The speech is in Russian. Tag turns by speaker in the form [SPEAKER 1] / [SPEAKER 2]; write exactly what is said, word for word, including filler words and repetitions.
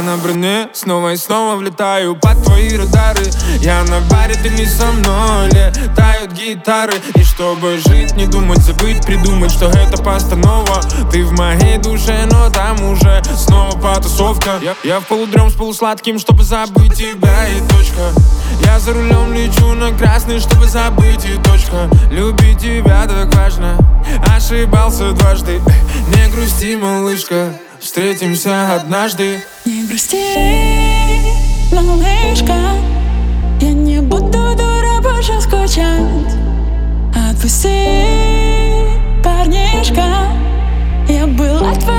[SPEAKER 1] на броне, снова и снова влетаю под твои радары. Я на баре, ты не со мной, летают гитары. И чтобы жить, не думать, забыть, придумать, что это постанова. Ты в моей душе, но там уже снова потасовка. Я, я в полудрем с полусладким, чтобы забыть тебя и точка. Я за рулем лечу на красный, чтобы забыть и точка. Любить тебя так важно, ошибался дважды. Не грусти, малышка, встретимся однажды.
[SPEAKER 2] Не грусти, малышка, я не буду, дура, больше скучать. Отпусти, парнишка, я была твоей.